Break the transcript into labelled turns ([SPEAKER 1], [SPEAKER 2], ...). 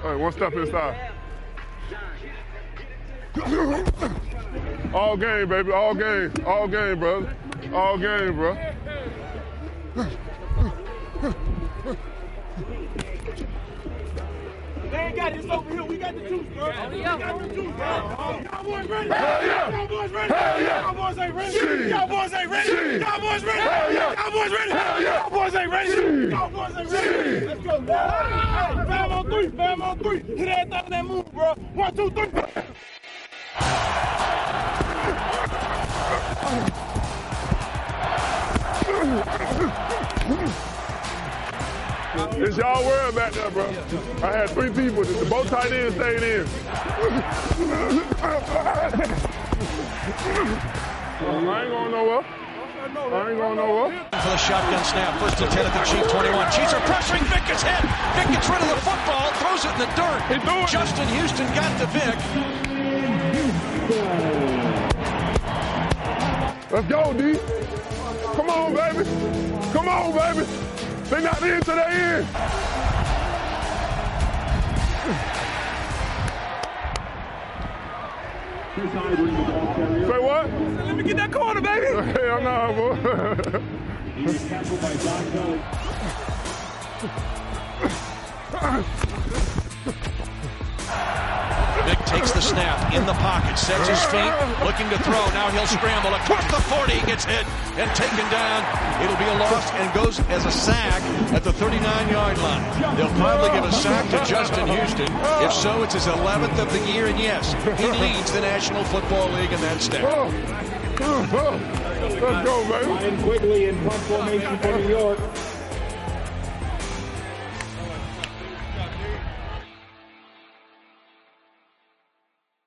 [SPEAKER 1] All right, one step inside. All game, baby, all game, brother. All game, bro.
[SPEAKER 2] They ain't got this over here. We got the juice, bro. We got the juice, bro. Y'all boys ready?
[SPEAKER 1] Hell yeah.
[SPEAKER 2] Y'all boys ready?
[SPEAKER 1] Hell yeah.
[SPEAKER 2] Y'all boys ain't ready?
[SPEAKER 1] Shit.
[SPEAKER 2] Y'all boys ain't ready?
[SPEAKER 1] Shit.
[SPEAKER 2] Y'all boys ready?
[SPEAKER 1] Hell yeah.
[SPEAKER 2] Y'all boys ready?
[SPEAKER 1] Hell yeah.
[SPEAKER 2] Y'all boys ain't ready?
[SPEAKER 1] Shit.
[SPEAKER 2] Y'all boys ain't ready?
[SPEAKER 1] Shit.
[SPEAKER 2] Let's go. Hey, 5 on 3, 5 on 3. Hit everything in that move, bro. 1, 2, 3.
[SPEAKER 1] It's y'all world back there, bro. I had 3 people. The both tight ends stayed in. I ain't going nowhere.
[SPEAKER 3] For the shotgun snap, first and 10 at the Chief 21. Chiefs are pressuring. Vic gets hit. Vic gets rid of the football, throws it in the dirt. Justin Houston got to Vic.
[SPEAKER 1] Let's go, D. Come on, baby. Come on, baby. They not in till they in. Say what?
[SPEAKER 2] Let me get that corner, baby.
[SPEAKER 1] Hell no, boy.
[SPEAKER 3] Vic takes the snap in the pocket, sets his feet, looking to throw. Now he'll scramble across the 40, gets hit and taken down. It'll be a loss and goes as a sack at the 39-yard line. They'll probably give a sack to Justin Houston. If so, it's his 11th of the year, and yes, he leads the National Football League in that stat.
[SPEAKER 1] Let's go, baby.
[SPEAKER 4] Ryan Quigley in punt formation for New York.